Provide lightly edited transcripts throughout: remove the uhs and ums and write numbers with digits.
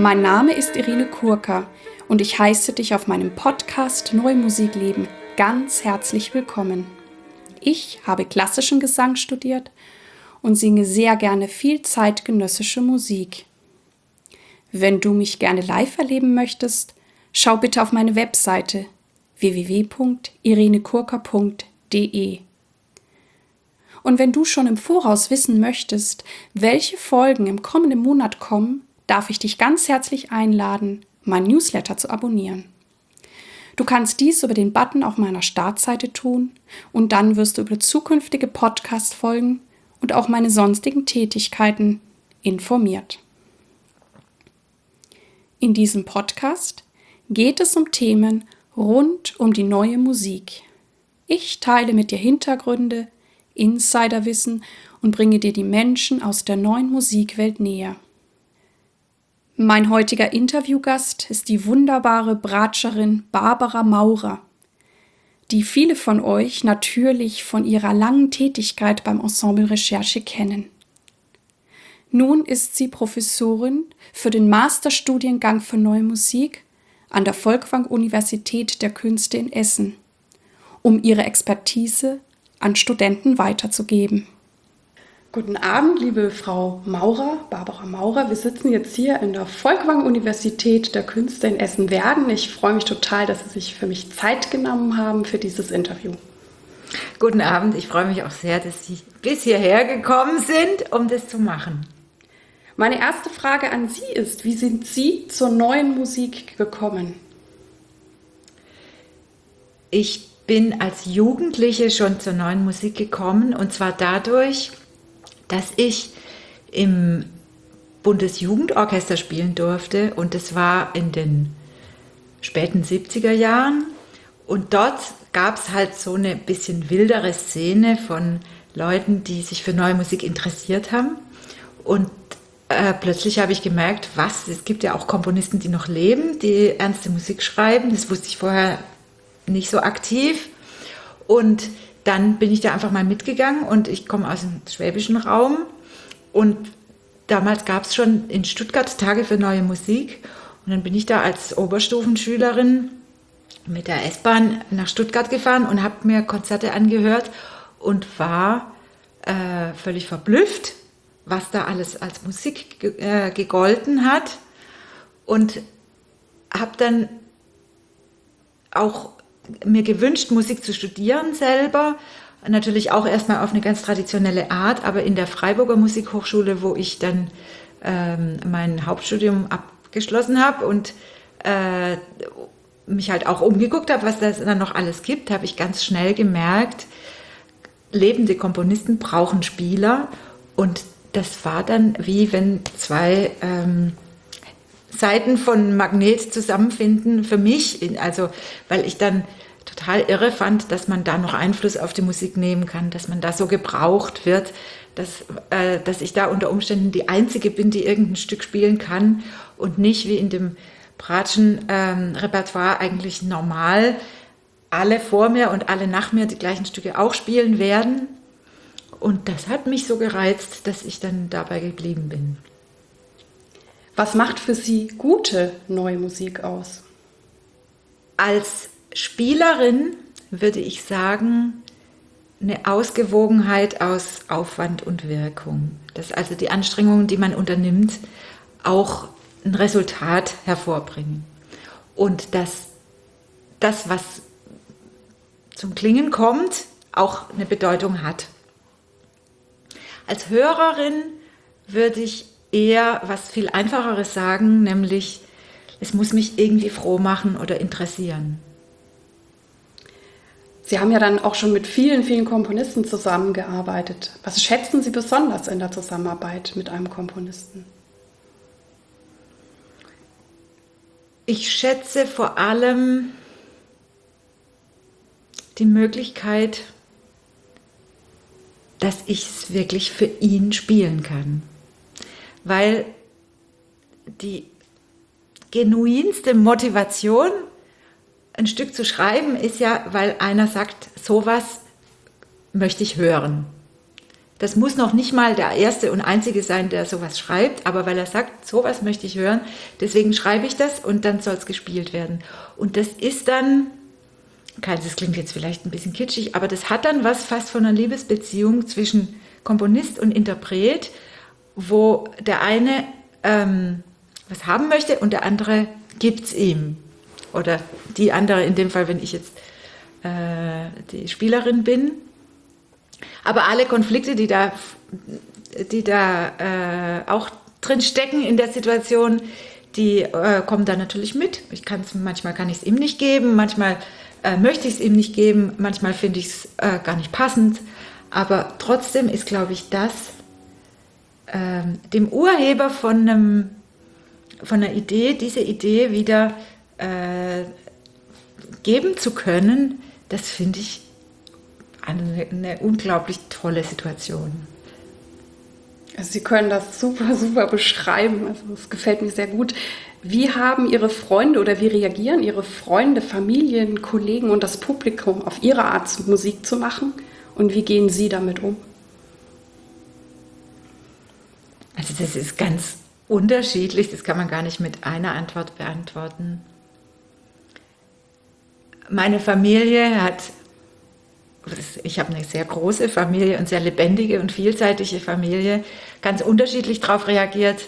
Mein Name ist Irene Kurka und ich heiße dich auf meinem Podcast Neue Musik leben ganz herzlich willkommen. Ich habe klassischen Gesang studiert und singe sehr gerne viel zeitgenössische Musik. Wenn du mich gerne live erleben möchtest, schau bitte auf meine Webseite www.irenekurka.de. Und wenn du schon im Voraus wissen möchtest, welche Folgen im kommenden Monat kommen, darf ich dich ganz herzlich einladen, mein Newsletter zu abonnieren. Du kannst dies über den Button auf meiner Startseite tun und dann wirst du über zukünftige Podcast-Folgen und auch meine sonstigen Tätigkeiten informiert. In diesem Podcast geht es um Themen rund um die neue Musik. Ich teile mit dir Hintergründe, Insiderwissen und bringe dir die Menschen aus der neuen Musikwelt näher. Mein heutiger Interviewgast ist die wunderbare Bratscherin Barbara Maurer, die viele von euch natürlich von ihrer langen Tätigkeit beim Ensemble Recherche kennen. Nun ist sie Professorin für den Masterstudiengang für Neue Musik an der Folkwang-Universität der Künste in Essen, um ihre Expertise an Studenten weiterzugeben. Guten Abend, liebe Frau Maurer, Barbara Maurer. Wir sitzen jetzt hier in der Folkwang-Universität der Künste in Essen-Werden. Ich freue mich total, dass Sie sich für mich Zeit genommen haben für dieses Interview. Guten Abend, ich freue mich auch sehr, dass Sie bis hierher gekommen sind, um das zu machen. Meine erste Frage an Sie ist, wie sind Sie zur neuen Musik gekommen? Ich bin als Jugendliche schon zur neuen Musik gekommen, und zwar dadurch, dass ich im Bundesjugendorchester spielen durfte, und das war in den späten 70er Jahren, und dort gab es halt so eine bisschen wildere Szene von Leuten, die sich für neue Musik interessiert haben, und plötzlich habe ich gemerkt, es gibt ja auch Komponisten, die noch leben, die ernste Musik schreiben, das wusste ich vorher nicht so aktiv, und dann bin ich da einfach mal mitgegangen, und ich komme aus dem schwäbischen Raum, und damals gab es schon in Stuttgart Tage für neue Musik, und dann bin ich da als Oberstufenschülerin mit der S-Bahn nach Stuttgart gefahren und habe mir Konzerte angehört und war völlig verblüfft, was da alles als Musik gegolten hat, und habe dann auch mir gewünscht, Musik zu studieren selber, natürlich auch erstmal auf eine ganz traditionelle Art, aber in der Freiburger Musikhochschule, wo ich dann mein Hauptstudium abgeschlossen habe und mich halt auch umgeguckt habe, was das dann noch alles gibt, habe ich ganz schnell gemerkt, lebende Komponisten brauchen Spieler, und das war dann wie wenn zwei Seiten von Magnet zusammenfinden für mich, also weil ich dann total irre fand, dass man da noch Einfluss auf die Musik nehmen kann, dass man da so gebraucht wird, dass ich da unter Umständen die Einzige bin, die irgendein Stück spielen kann und nicht wie in dem Bratschen-Repertoire eigentlich normal alle vor mir und alle nach mir die gleichen Stücke auch spielen werden. Und das hat mich so gereizt, dass ich dann dabei geblieben bin. Was macht für Sie gute neue Musik aus? Als Spielerin würde ich sagen, eine Ausgewogenheit aus Aufwand und Wirkung. Dass also die Anstrengungen, die man unternimmt, auch ein Resultat hervorbringen. Und dass das, was zum Klingen kommt, auch eine Bedeutung hat. Als Hörerin würde ich eher was viel Einfacheres sagen, nämlich es muss mich irgendwie froh machen oder interessieren. Sie haben ja dann auch schon mit vielen, vielen Komponisten zusammengearbeitet. Was schätzen Sie besonders in der Zusammenarbeit mit einem Komponisten? Ich schätze vor allem die Möglichkeit, dass ich es wirklich für ihn spielen kann. Weil die genuinste Motivation, ein Stück zu schreiben, ist ja, weil einer sagt, sowas möchte ich hören. Das muss noch nicht mal der erste und einzige sein, der sowas schreibt, aber weil er sagt, sowas möchte ich hören, deswegen schreibe ich das und dann soll es gespielt werden. Und das ist dann, das klingt jetzt vielleicht ein bisschen kitschig, aber das hat dann was fast von einer Liebesbeziehung zwischen Komponist und Interpret, wo der eine was haben möchte und der andere gibt es ihm. Oder die andere, in dem Fall, wenn ich jetzt die Spielerin bin. Aber alle Konflikte, die da auch drin stecken in der Situation, die kommen da natürlich mit. Manchmal kann ich es ihm nicht geben, manchmal möchte ich es ihm nicht geben, manchmal finde ich es gar nicht passend. Aber trotzdem ist, glaube ich, das dem Urheber von einer Idee, diese Idee wieder geben zu können, das finde ich eine unglaublich tolle Situation. Also Sie können das super, super beschreiben. Also das gefällt mir sehr gut. Wie haben Ihre Freunde oder wie reagieren Ihre Freunde, Familien, Kollegen und das Publikum auf Ihre Art, Musik zu machen? Und wie gehen Sie damit um? Also das ist ganz unterschiedlich. Das kann man gar nicht mit einer Antwort beantworten. Meine Familie ich habe eine sehr große Familie und sehr lebendige und vielseitige Familie, ganz unterschiedlich darauf reagiert,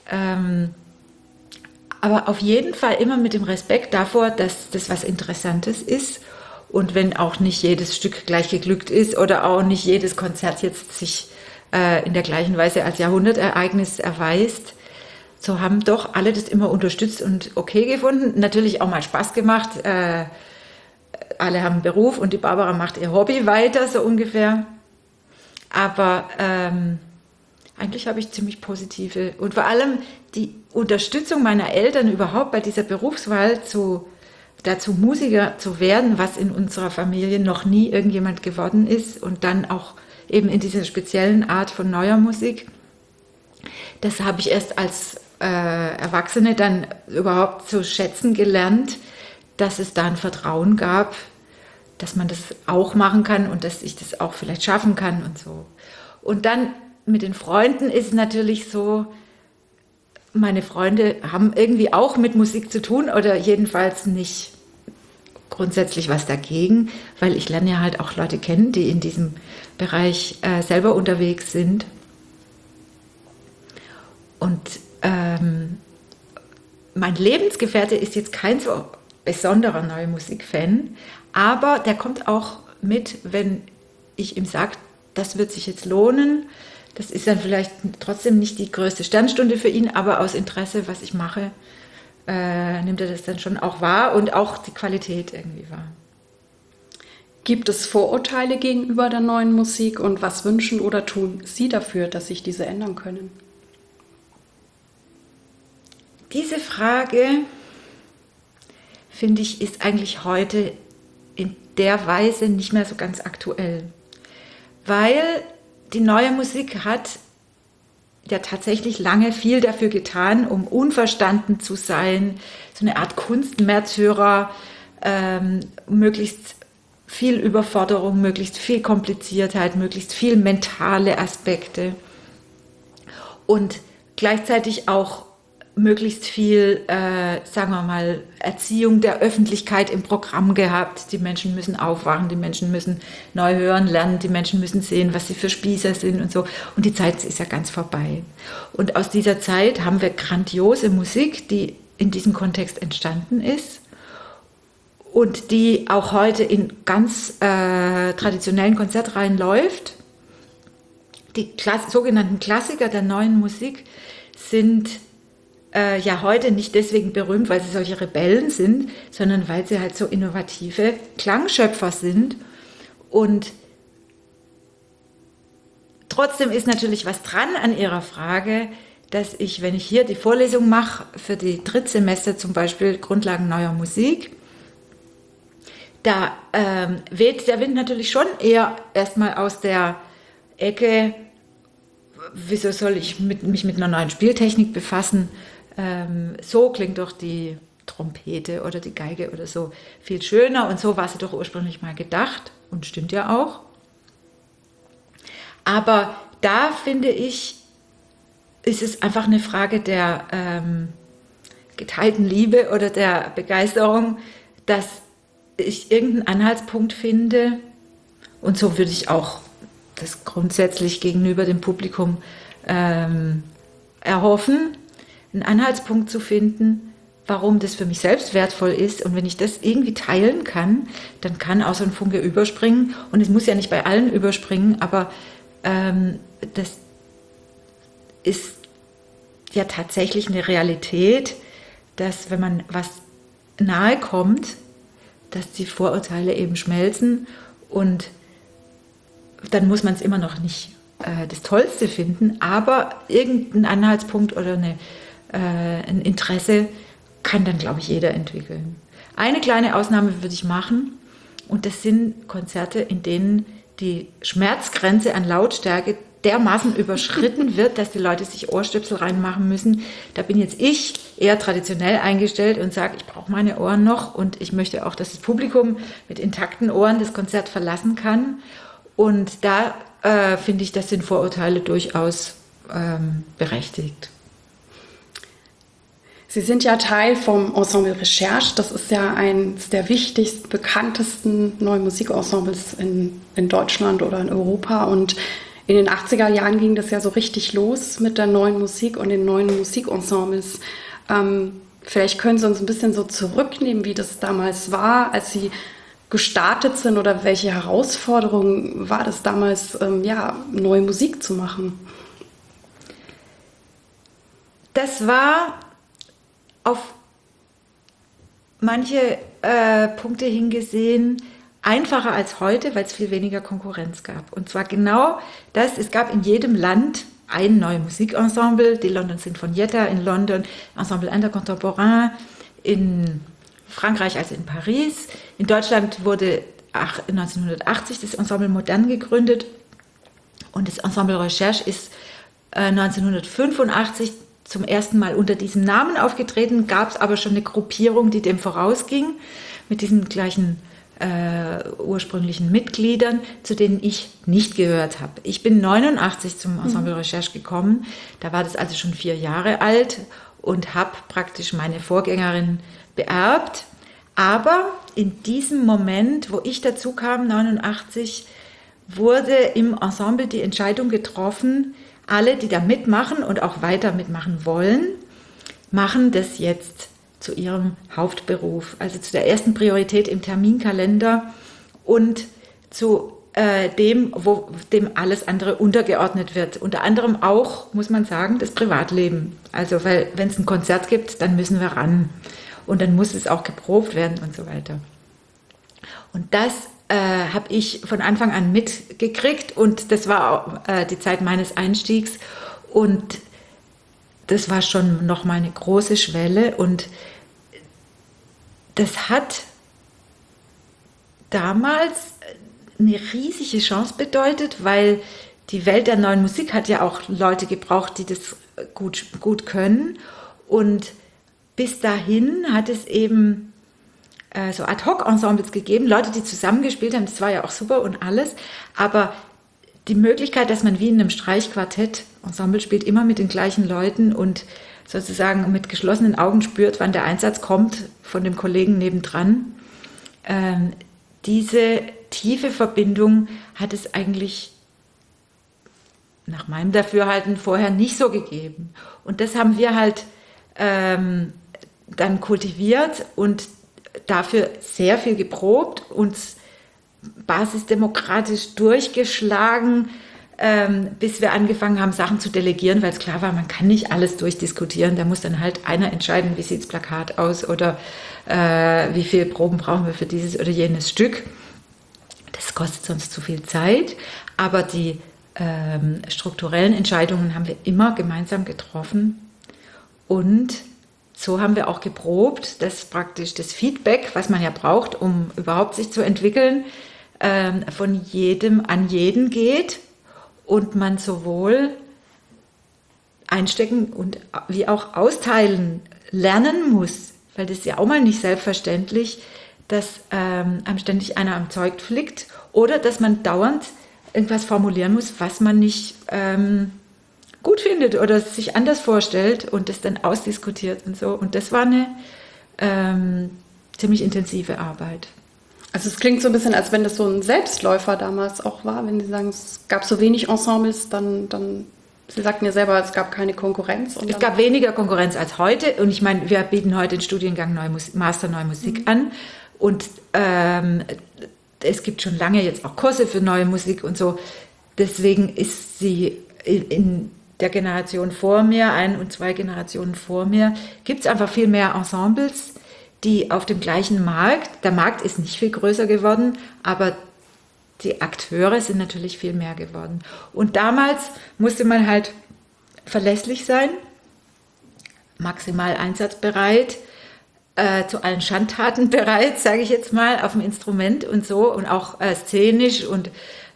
aber auf jeden Fall immer mit dem Respekt davor, dass das was Interessantes ist und wenn auch nicht jedes Stück gleich geglückt ist oder auch nicht jedes Konzert jetzt sich in der gleichen Weise als Jahrhundertereignis erweist, so haben doch alle das immer unterstützt und okay gefunden, natürlich auch mal Spaß gemacht, alle haben einen Beruf und die Barbara macht ihr Hobby weiter, so ungefähr. Aber eigentlich habe ich ziemlich positive und vor allem die Unterstützung meiner Eltern überhaupt bei dieser Berufswahl dazu Musiker zu werden, was in unserer Familie noch nie irgendjemand geworden ist und dann auch eben in dieser speziellen Art von neuer Musik. Das habe ich erst als Erwachsene dann überhaupt zu schätzen gelernt, dass es da ein Vertrauen gab, dass man das auch machen kann und dass ich das auch vielleicht schaffen kann und so. Und dann mit den Freunden ist es natürlich so, meine Freunde haben irgendwie auch mit Musik zu tun oder jedenfalls nicht grundsätzlich was dagegen, weil ich lerne ja halt auch Leute kennen, die in diesem Bereich selber unterwegs sind. Und mein Lebensgefährte ist jetzt kein so besonderer Neue Musik-Fan, aber der kommt auch mit, wenn ich ihm sage, das wird sich jetzt lohnen. Das ist dann vielleicht trotzdem nicht die größte Sternstunde für ihn, aber aus Interesse, was ich mache, nimmt er das dann schon auch wahr und auch die Qualität irgendwie wahr. Gibt es Vorurteile gegenüber der neuen Musik und was wünschen oder tun Sie dafür, dass sich diese ändern können? Diese Frage, finde ich, ist eigentlich heute in der Weise nicht mehr so ganz aktuell. Weil die neue Musik hat ja tatsächlich lange viel dafür getan, um unverstanden zu sein, so eine Art Kunstmärtyrer, möglichst viel Überforderung, möglichst viel Kompliziertheit, möglichst viel mentale Aspekte und gleichzeitig auch möglichst viel, sagen wir mal, Erziehung der Öffentlichkeit im Programm gehabt. Die Menschen müssen aufwachen, die Menschen müssen neu hören lernen, die Menschen müssen sehen, was sie für Spießer sind und so. Und die Zeit ist ja ganz vorbei. Und aus dieser Zeit haben wir grandiose Musik, die in diesem Kontext entstanden ist und die auch heute in ganz traditionellen Konzertreihen läuft. Die sogenannten Klassiker der neuen Musik sind ja heute nicht deswegen berühmt, weil sie solche Rebellen sind, sondern weil sie halt so innovative Klangschöpfer sind. Und trotzdem ist natürlich was dran an Ihrer Frage, dass ich, wenn ich hier die Vorlesung mache, für die Drittsemester zum Beispiel Grundlagen neuer Musik, da weht der Wind natürlich schon eher erstmal aus der Ecke, wieso soll ich mich mit einer neuen Spieltechnik befassen? So klingt doch die Trompete oder die Geige oder so viel schöner und so war sie doch ursprünglich mal gedacht und stimmt ja auch. Aber da finde ich, ist es einfach eine Frage der geteilten Liebe oder der Begeisterung, dass ich irgendeinen Anhaltspunkt finde. Und so würde ich auch das grundsätzlich gegenüber dem Publikum erhoffen, einen Anhaltspunkt zu finden, warum das für mich selbst wertvoll ist. Und wenn ich das irgendwie teilen kann, dann kann auch so ein Funke überspringen. Und es muss ja nicht bei allen überspringen, aber das ist ja tatsächlich eine Realität, dass wenn man was nahe kommt, dass die Vorurteile eben schmelzen und dann muss man es immer noch nicht das Tollste finden, aber irgendein Anhaltspunkt oder ein Interesse kann dann, glaube ich, jeder entwickeln. Eine kleine Ausnahme würde ich machen und das sind Konzerte, in denen die Schmerzgrenze an Lautstärke dermaßen überschritten wird, dass die Leute sich Ohrstöpsel reinmachen müssen. Da bin jetzt ich eher traditionell eingestellt und sage, ich brauche meine Ohren noch und ich möchte auch, dass das Publikum mit intakten Ohren das Konzert verlassen kann. Und da finde ich, das sind Vorurteile durchaus berechtigt. Sie sind ja Teil vom Ensemble Recherche. Das ist ja eines der wichtigsten, bekanntesten neuen Musikensembles in Deutschland oder in Europa. Und in den 80er Jahren ging das ja so richtig los mit der neuen Musik und den neuen Musikensembles. Vielleicht können Sie uns ein bisschen so zurücknehmen, wie das damals war, als Sie gestartet sind oder welche Herausforderungen war das damals, neue Musik zu machen? Das war auf manche Punkte hingesehen einfacher als heute, weil es viel weniger Konkurrenz gab. Und zwar genau das, es gab in jedem Land ein neues Musikensemble, die London Sinfonietta in London, Ensemble Intercontemporain in Frankreich, also in Paris. In Deutschland wurde 1980 das Ensemble Modern gegründet und das Ensemble Recherche ist 1985 zum ersten Mal unter diesem Namen aufgetreten, gab es aber schon eine Gruppierung, die dem vorausging, mit diesen gleichen ursprünglichen Mitgliedern, zu denen ich nicht gehört habe. Ich bin 89 zum Ensemble Recherche gekommen, da war das also schon 4 Jahre alt und habe praktisch meine Vorgängerin beerbt. Aber in diesem Moment, wo ich dazu kam, 89, wurde im Ensemble die Entscheidung getroffen, alle, die da mitmachen und auch weiter mitmachen wollen, machen das jetzt zu ihrem Hauptberuf, also zu der ersten Priorität im Terminkalender und zu dem alles andere untergeordnet wird. Unter anderem auch, muss man sagen, das Privatleben. Also, weil wenn es ein Konzert gibt, dann müssen wir ran und dann muss es auch geprobt werden und so weiter. Und das habe ich von Anfang an mitgekriegt und das war auch die Zeit meines Einstiegs und das war schon nochmal eine große Schwelle und das hat damals eine riesige Chance bedeutet, weil die Welt der neuen Musik hat ja auch Leute gebraucht, die das gut können und bis dahin hat es eben so Ad-Hoc-Ensembles gegeben, Leute, die zusammengespielt haben, das war ja auch super und alles, aber die Möglichkeit, dass man wie in einem Streichquartett Ensemble spielt, immer mit den gleichen Leuten und sozusagen mit geschlossenen Augen spürt, wann der Einsatz kommt von dem Kollegen nebendran. Diese tiefe Verbindung hat es eigentlich nach meinem Dafürhalten vorher nicht so gegeben. Und das haben wir halt dann kultiviert und dafür sehr viel geprobt, uns basisdemokratisch durchgeschlagen, bis wir angefangen haben, Sachen zu delegieren, weil es klar war, man kann nicht alles durchdiskutieren. Da muss dann halt einer entscheiden, wie sieht das Plakat aus oder wie viele Proben brauchen wir für dieses oder jenes Stück. Das kostet sonst zu viel Zeit, aber die strukturellen Entscheidungen haben wir immer gemeinsam getroffen und so haben wir auch geprobt, dass praktisch das Feedback, was man ja braucht, um überhaupt sich zu entwickeln, von jedem an jeden geht und man sowohl einstecken und wie auch austeilen lernen muss, weil das ist ja auch mal nicht selbstverständlich, dass einem ständig einer am Zeug flickt oder dass man dauernd irgendwas formulieren muss, was man nicht gut findet oder sich anders vorstellt und das dann ausdiskutiert und so. Und das war eine ziemlich intensive Arbeit. Also es klingt so ein bisschen, als wenn das so ein Selbstläufer damals auch war, wenn Sie sagen, es gab so wenig Ensembles, dann Sie sagten ja selber, es gab keine Konkurrenz. Es gab weniger Konkurrenz als heute und ich meine, wir bieten heute den Studiengang Master Neue Musik an und es gibt schon lange jetzt auch Kurse für neue Musik und so. Deswegen ist sie in der Generation vor mir, 1 und 2 Generationen vor mir, gibt es einfach viel mehr Ensembles, die auf dem gleichen Markt, der Markt ist nicht viel größer geworden, aber die Akteure sind natürlich viel mehr geworden. Und damals musste man halt verlässlich sein, maximal einsatzbereit, zu allen Schandtaten bereit, sage ich jetzt mal, auf dem Instrument und so und auch szenisch und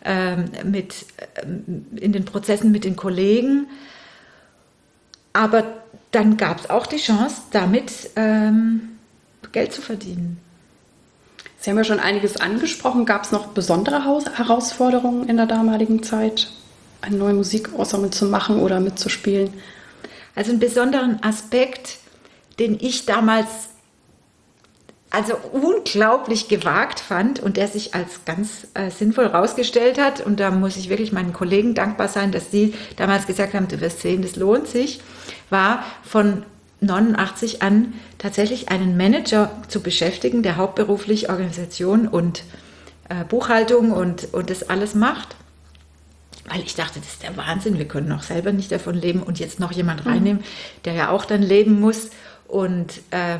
in den Prozessen mit den Kollegen. Aber dann gab es auch die Chance, damit Geld zu verdienen. Sie haben ja schon einiges angesprochen. Gab es noch besondere Herausforderungen in der damaligen Zeit, ein neues Musikensemble zu machen oder mitzuspielen? Also einen besonderen Aspekt, den ich damals also unglaublich gewagt fand und der sich als ganz sinnvoll rausgestellt hat. Und da muss ich wirklich meinen Kollegen dankbar sein, dass sie damals gesagt haben, du wirst sehen, das lohnt sich, war von 89 an tatsächlich einen Manager zu beschäftigen, der hauptberuflich Organisation und Buchhaltung und das alles macht. Weil ich dachte, das ist der Wahnsinn, wir können auch selber nicht davon leben und jetzt noch jemand reinnehmen, der ja auch dann leben muss. Und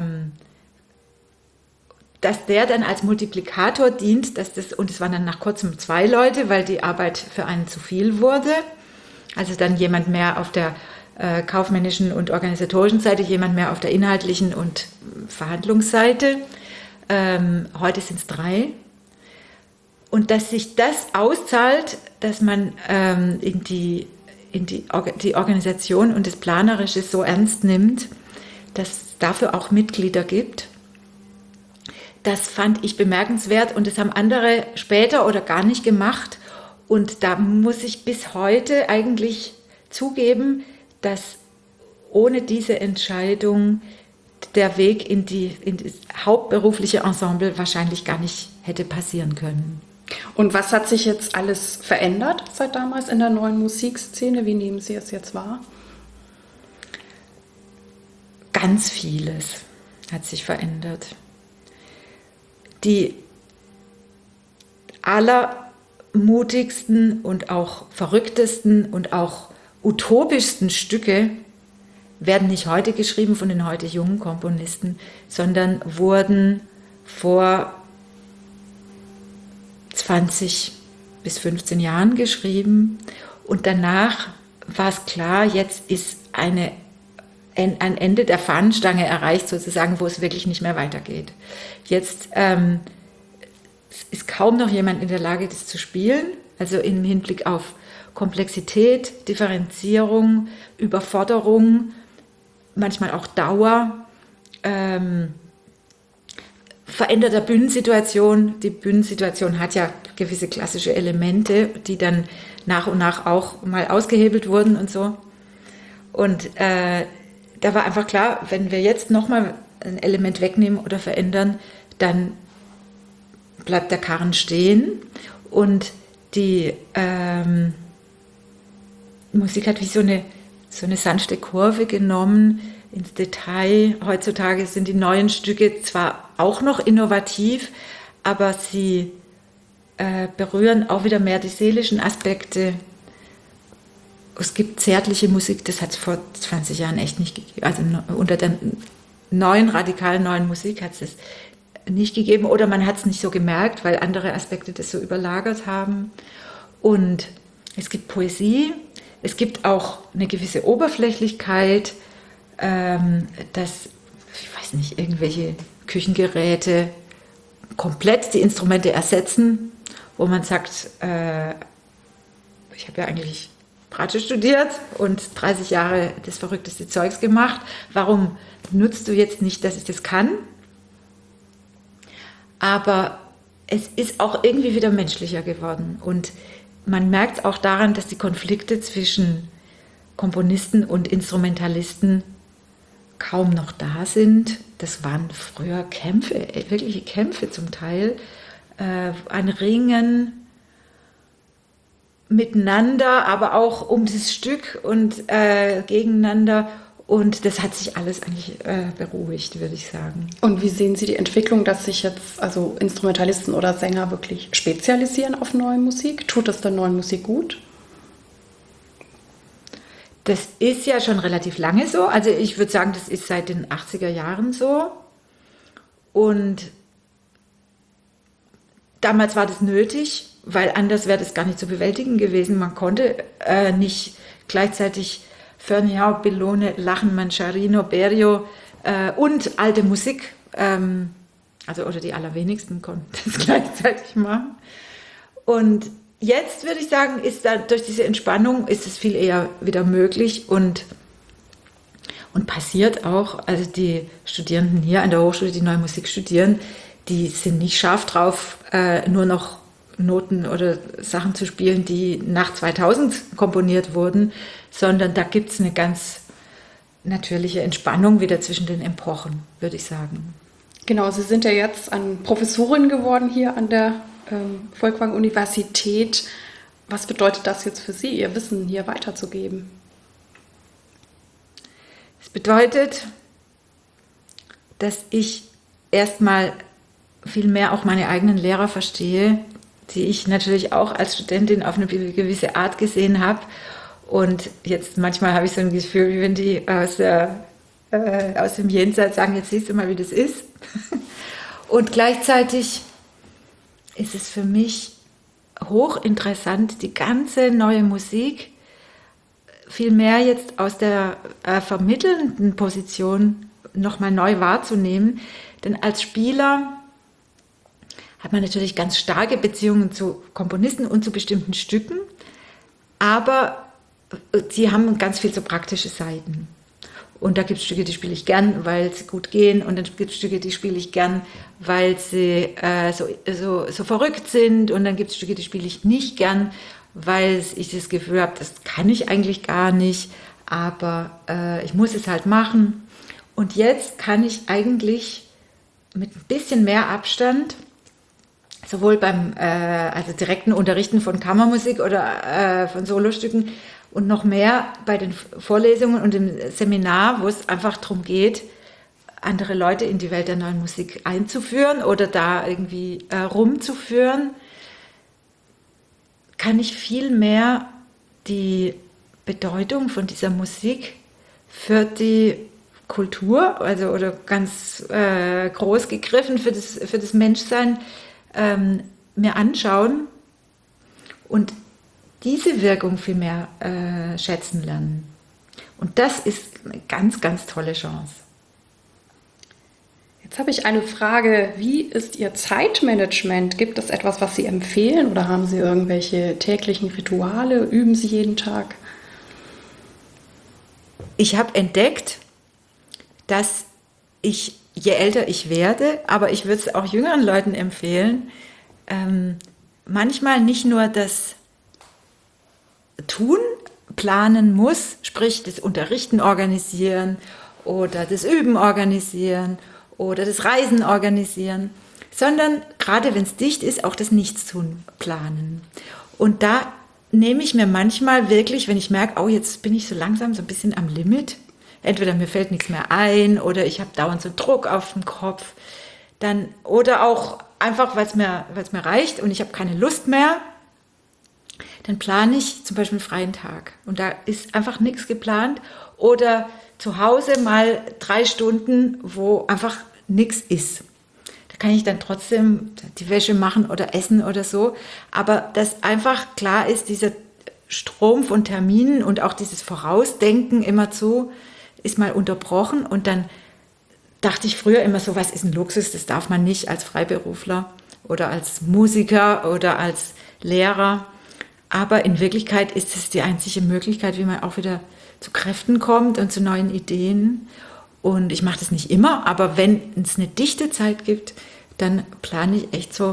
dass der dann als Multiplikator dient, und es waren dann nach kurzem 2 Leute, weil die Arbeit für einen zu viel wurde. Also dann jemand mehr auf der kaufmännischen und organisatorischen Seite, jemand mehr auf der inhaltlichen und Verhandlungsseite. Heute sind es 3. Und dass sich das auszahlt, dass man die Organisation und das Planerische so ernst nimmt, dass es dafür auch Mitglieder gibt. Das fand ich bemerkenswert und das haben andere später oder gar nicht gemacht. Und da muss ich bis heute eigentlich zugeben, dass ohne diese Entscheidung der Weg in das hauptberufliche Ensemble wahrscheinlich gar nicht hätte passieren können. Und was hat sich jetzt alles verändert seit damals in der neuen Musikszene? Wie nehmen Sie es jetzt wahr? Ganz vieles hat sich verändert. Die allermutigsten und auch verrücktesten und auch utopischsten Stücke werden nicht heute geschrieben von den heute jungen Komponisten, sondern wurden vor 20 bis 15 Jahren geschrieben. Und danach war es klar, jetzt ist ein Ende der Fahnenstange erreicht, sozusagen, wo es wirklich nicht mehr weitergeht. Jetzt ist kaum noch jemand in der Lage, das zu spielen, also im Hinblick auf Komplexität, Differenzierung, Überforderung, manchmal auch Dauer, veränderte Bühnensituation. Die Bühnensituation hat ja gewisse klassische Elemente, die dann nach und nach auch mal ausgehebelt wurden und so. Und da war einfach klar, wenn wir jetzt nochmal ein Element wegnehmen oder verändern, dann bleibt der Karren stehen und die Musik hat wie so eine sanfte Kurve genommen ins Detail. Heutzutage sind die neuen Stücke zwar auch noch innovativ, aber sie berühren auch wieder mehr die seelischen Aspekte. Es gibt zärtliche Musik, das hat es vor 20 Jahren echt nicht gegeben. Also unter der radikalen neuen Musik hat es das nicht gegeben oder man hat es nicht so gemerkt, weil andere Aspekte das so überlagert haben. Und es gibt Poesie, es gibt auch eine gewisse Oberflächlichkeit, dass, ich weiß nicht, irgendwelche Küchengeräte komplett die Instrumente ersetzen, wo man sagt, ich habe ja eigentlich Bratsche studiert und 30 Jahre das verrückteste Zeugs gemacht. Warum nutzt du jetzt nicht, dass ich das kann? Aber es ist auch irgendwie wieder menschlicher geworden. Und man merkt es auch daran, dass die Konflikte zwischen Komponisten und Instrumentalisten kaum noch da sind. Das waren früher Kämpfe, wirkliche Kämpfe zum Teil. Ein Ringen miteinander, aber auch um das Stück und gegeneinander. Und das hat sich alles eigentlich beruhigt, würde ich sagen. Und wie sehen Sie die Entwicklung, dass sich jetzt also Instrumentalisten oder Sänger wirklich spezialisieren auf neue Musik? Tut das der neuen Musik gut? Das ist ja schon relativ lange so. Also ich würde sagen, das ist seit den 80er Jahren so. Und damals war das nötig, weil anders wäre das gar nicht zu bewältigen gewesen. Man konnte nicht gleichzeitig Ferneyhough, Bellone, Lachen, Manciarino, Berio und alte Musik, oder die allerwenigsten konnten das gleichzeitig machen. Und jetzt würde ich sagen, ist da durch diese Entspannung ist es viel eher wieder möglich und passiert auch. Also die Studierenden hier an der Hochschule, die Neue Musik studieren, die sind nicht scharf drauf, nur noch Noten oder Sachen zu spielen, die nach 2000 komponiert wurden, sondern da gibt es eine ganz natürliche Entspannung wieder zwischen den Epochen, würde ich sagen. Genau, Sie sind ja jetzt Professorin geworden hier an der Folkwang-Universität. Was bedeutet das jetzt für Sie, Ihr Wissen hier weiterzugeben? Es bedeutet, dass ich erstmal viel mehr auch meine eigenen Lehrer verstehe, die ich natürlich auch als Studentin auf eine gewisse Art gesehen habe. Und jetzt manchmal habe ich so ein Gefühl, wie wenn die aus dem Jenseits sagen, jetzt siehst du mal, wie das ist. Und gleichzeitig ist es für mich hochinteressant, die ganze neue Musik viel mehr jetzt aus der vermittelnden Position nochmal neu wahrzunehmen. Denn als Spieler hat man natürlich ganz starke Beziehungen zu Komponisten und zu bestimmten Stücken, aber sie haben ganz viel so praktische Seiten. Und da gibt es Stücke, die spiele ich gern, weil sie gut gehen, und dann gibt es Stücke, die spiele ich gern, weil sie so verrückt sind, und dann gibt es Stücke, die spiele ich nicht gern, weil ich das Gefühl habe, das kann ich eigentlich gar nicht, aber ich muss es halt machen. Und jetzt kann ich eigentlich mit ein bisschen mehr Abstand sowohl beim direkten Unterrichten von Kammermusik oder von Solostücken und noch mehr bei den Vorlesungen und im Seminar, wo es einfach darum geht, andere Leute in die Welt der neuen Musik einzuführen oder da irgendwie rumzuführen, kann ich viel mehr die Bedeutung von dieser Musik für die Kultur, oder ganz groß gegriffen für das Menschsein, mir anschauen und diese Wirkung viel mehr schätzen lernen. Und das ist eine ganz, ganz tolle Chance. Jetzt habe ich eine Frage. Wie ist Ihr Zeitmanagement? Gibt es etwas, was Sie empfehlen, oder haben Sie irgendwelche täglichen Rituale? Üben Sie jeden Tag? Ich habe entdeckt, dass ich, je älter ich werde, aber ich würde es auch jüngeren Leuten empfehlen, manchmal nicht nur das Tun planen muss, sprich das Unterrichten organisieren oder das Üben organisieren oder das Reisen organisieren, sondern gerade wenn es dicht ist, auch das Nichtstun planen. Und da nehme ich mir manchmal wirklich, wenn ich merke, oh, jetzt bin ich so langsam so ein bisschen am Limit, entweder mir fällt nichts mehr ein oder ich habe dauernd so Druck auf dem Kopf, dann, oder auch einfach, weil es mir reicht und ich habe keine Lust mehr, dann plane ich zum Beispiel einen freien Tag. Und da ist einfach nichts geplant. Oder zu Hause mal 3 Stunden, wo einfach nichts ist. Da kann ich dann trotzdem die Wäsche machen oder essen oder so. Aber dass einfach klar ist, dieser Strom von Terminen und auch dieses Vorausdenken immerzu ist mal unterbrochen. Und dann dachte ich früher immer so, was ist ein Luxus? Das darf man nicht als Freiberufler oder als Musiker oder als Lehrer. Aber in Wirklichkeit ist es die einzige Möglichkeit, wie man auch wieder zu Kräften kommt und zu neuen Ideen. Und ich mache das nicht immer, aber wenn es eine dichte Zeit gibt, dann plane ich echt so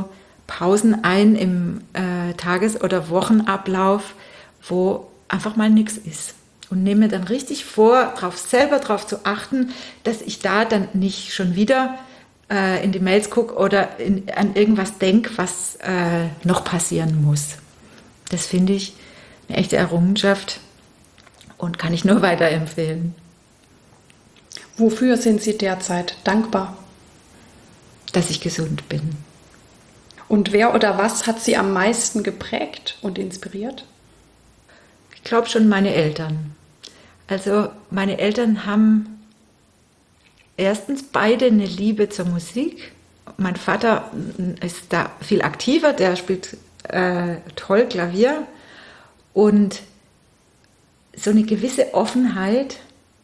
Pausen ein im Tages- oder Wochenablauf, wo einfach mal nichts ist. Und nehme mir dann richtig vor, selber darauf zu achten, dass ich da dann nicht schon wieder in die Mails gucke oder an irgendwas denke, was noch passieren muss. Das finde ich eine echte Errungenschaft und kann ich nur weiterempfehlen. Wofür sind Sie derzeit dankbar? Dass ich gesund bin. Und wer oder was hat Sie am meisten geprägt und inspiriert? Ich glaube schon meine Eltern. Also meine Eltern haben erstens beide eine Liebe zur Musik. Mein Vater ist da viel aktiver, der spielt toll Klavier. Und so eine gewisse Offenheit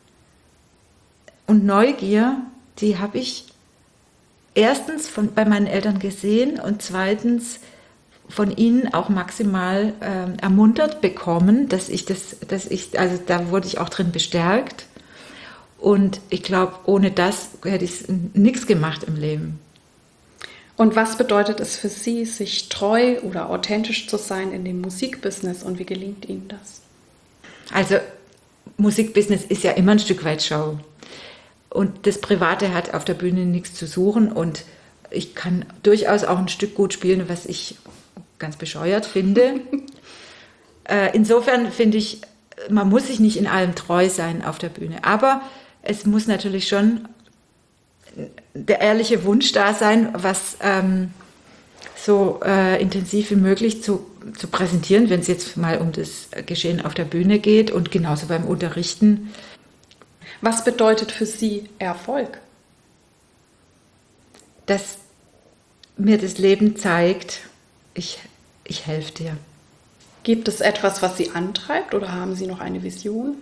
und Neugier, die habe ich erstens bei meinen Eltern gesehen und zweitens von ihnen auch maximal ermuntert bekommen, also da wurde ich auch drin bestärkt. Und ich glaube, ohne das hätte ich nichts gemacht im Leben. Und was bedeutet es für Sie, sich treu oder authentisch zu sein in dem Musikbusiness und wie gelingt Ihnen das? Also Musikbusiness ist ja immer ein Stück weit Show. Und das Private hat auf der Bühne nichts zu suchen und ich kann durchaus auch ein Stück gut spielen, was ich ganz bescheuert finde. Insofern finde ich, man muss sich nicht in allem treu sein auf der Bühne. Aber es muss natürlich schon der ehrliche Wunsch da sein, was so intensiv wie möglich zu präsentieren, wenn es jetzt mal um das Geschehen auf der Bühne geht und genauso beim Unterrichten. Was bedeutet für Sie Erfolg? Dass mir das Leben zeigt, ich helfe dir. Gibt es etwas, was Sie antreibt oder haben Sie noch eine Vision?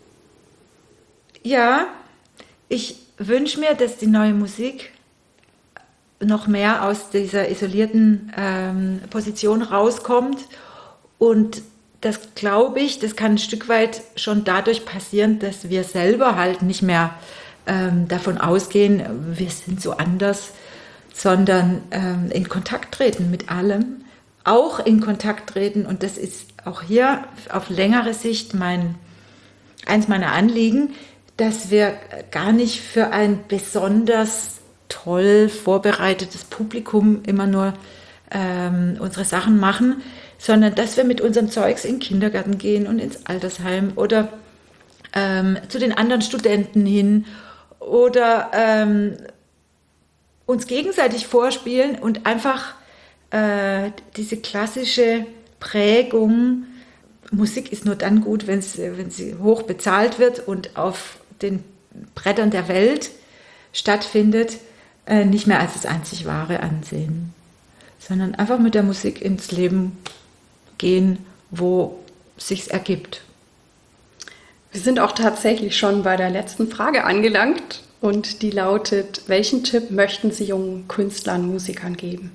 Ja, ich wünsche mir, dass die neue Musik noch mehr aus dieser isolierten Position rauskommt und das glaube ich, das kann ein Stück weit schon dadurch passieren, dass wir selber halt nicht mehr davon ausgehen, wir sind so anders, sondern in Kontakt treten mit allem, auch in Kontakt treten und das ist auch hier auf längere Sicht eins meiner Anliegen, dass wir gar nicht für ein besonders toll vorbereitetes Publikum immer nur unsere Sachen machen, sondern dass wir mit unserem Zeugs in den Kindergarten gehen und ins Altersheim oder zu den anderen Studenten hin oder uns gegenseitig vorspielen und einfach diese klassische Prägung, Musik ist nur dann gut, wenn sie hoch bezahlt wird und auf den Brettern der Welt stattfindet, nicht mehr als das einzig Wahre ansehen, sondern einfach mit der Musik ins Leben gehen, wo sich's ergibt. Wir sind auch tatsächlich schon bei der letzten Frage angelangt und die lautet: Welchen Tipp möchten Sie jungen Künstlern, Musikern geben?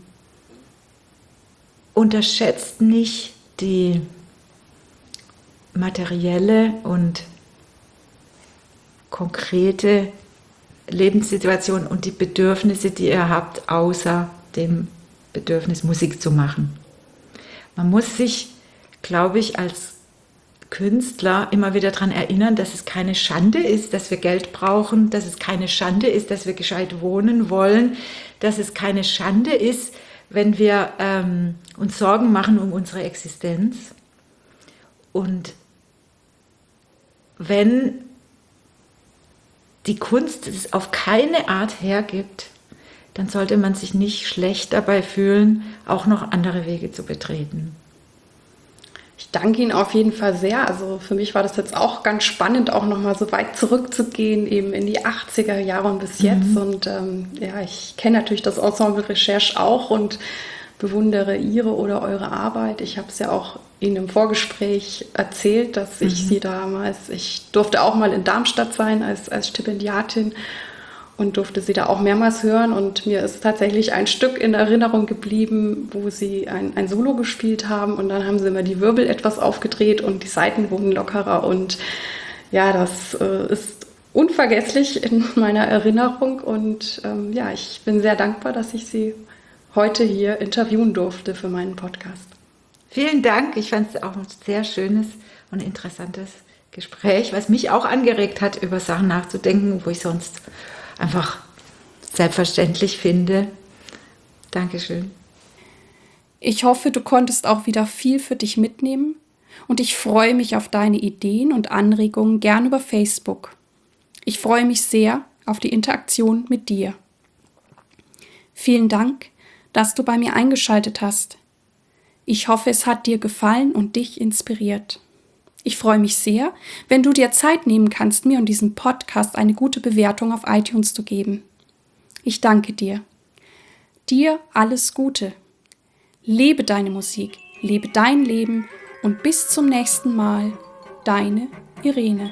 Unterschätzt nicht die materielle und konkrete Lebenssituation und die Bedürfnisse, die ihr habt, außer dem Bedürfnis, Musik zu machen. Man muss sich, glaube ich, als Künstler immer wieder daran erinnern, dass es keine Schande ist, dass wir Geld brauchen, dass es keine Schande ist, dass wir gescheit wohnen wollen, dass es keine Schande ist, wenn wir uns Sorgen machen um unsere Existenz. Und wenn die Kunst es auf keine Art hergibt, dann sollte man sich nicht schlecht dabei fühlen, auch noch andere Wege zu betreten. Ich danke Ihnen auf jeden Fall sehr. Also für mich war das jetzt auch ganz spannend, auch nochmal so weit zurückzugehen, eben in die 80er Jahre und bis jetzt. Und ja, ich kenne natürlich das Ensemble Recherche auch und bewundere Ihre oder eure Arbeit. Ich habe es ja auch Ihnen im Vorgespräch erzählt, dass ich ich durfte auch mal in Darmstadt sein als Stipendiatin und durfte sie da auch mehrmals hören. Und mir ist tatsächlich ein Stück in Erinnerung geblieben, wo sie ein Solo gespielt haben und dann haben sie immer die Wirbel etwas aufgedreht und die Saiten wurden lockerer. Und ja, das ist unvergesslich in meiner Erinnerung. Und ja, ich bin sehr dankbar, dass ich Sie heute hier interviewen durfte für meinen Podcast. Vielen Dank. Ich fand es auch ein sehr schönes und interessantes Gespräch, was mich auch angeregt hat, über Sachen nachzudenken, wo ich sonst einfach selbstverständlich finde. Dankeschön. Ich hoffe, du konntest auch wieder viel für dich mitnehmen und ich freue mich auf deine Ideen und Anregungen gern über Facebook. Ich freue mich sehr auf die Interaktion mit dir. Vielen Dank, dass du bei mir eingeschaltet hast. Ich hoffe, es hat dir gefallen und dich inspiriert. Ich freue mich sehr, wenn du dir Zeit nehmen kannst, mir und diesem Podcast eine gute Bewertung auf iTunes zu geben. Ich danke dir. Dir alles Gute. Lebe deine Musik, lebe dein Leben und bis zum nächsten Mal, deine Irene.